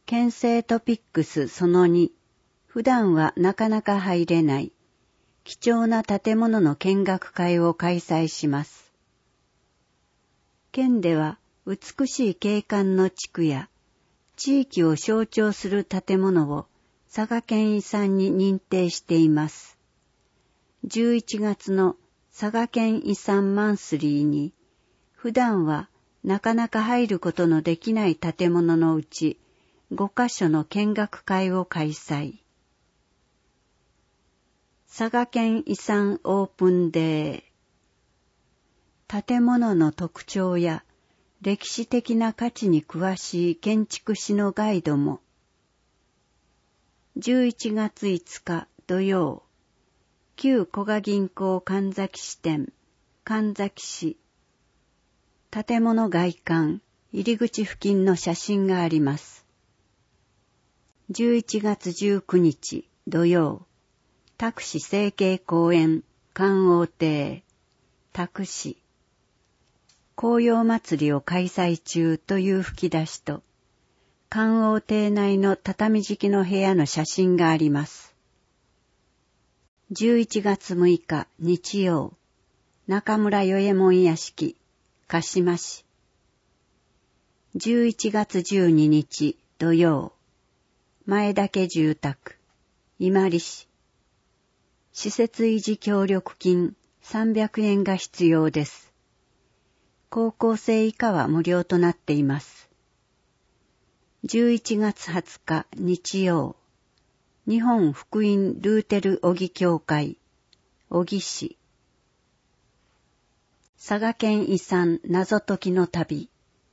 県政トピックスその2、普段はなかなか入れない貴重な建物の見学会を開催します。県では美しい景観の地区や地域を象徴する建物を佐賀県遺産に認定しています。11月の佐賀県遺産マンスリーに普段はなかなか入ることのできない建物のうち5カ所の見学会を開催。佐賀県遺産オープンデー。建物の特徴や歴史的な価値に詳しい建築士のガイドも。11月5日土曜、旧古賀銀行神崎支店、神崎市。建物外観、入り口付近の写真があります。11月19日土曜、宅市成形公園、観王亭、宅市。紅葉祭りを開催中という吹き出しと、観王亭内の畳敷きの部屋の写真があります。11月6日日曜、中村与右衛門屋敷、鹿島市。11月12日土曜、前田家住宅、伊万里市。施設維持協力金300円が必要です。高校生以下は無料となっています。11月20日日曜、日本福音ルーテル小木教会、小木市。佐賀県遺産謎解きの旅。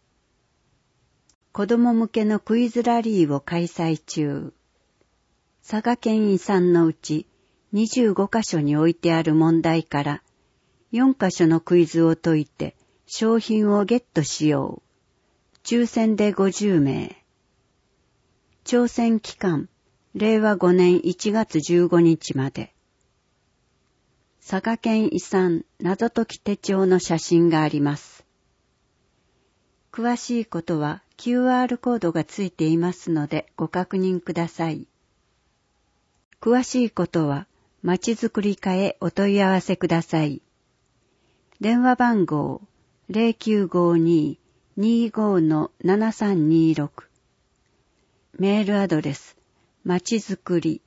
子供向けのクイズラリーを開催中。佐賀県遺産のうち25カ所に置いてある問題から4カ所のクイズを解いて商品をゲットしよう。抽選で50名。挑戦期間、令和5年1月15日まで。佐賀県遺産謎解き手帳の写真があります。詳しいことは QR コードがついていますのでご確認ください。詳しいことはまちづくり課へお問い合わせください。電話番号 0952-25-7326。メールアドレスまちづくり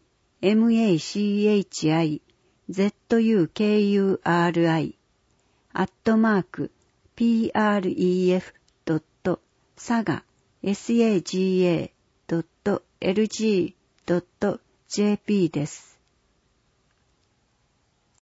MACHIZUKURI@pref.saga.saga.lg.jp です。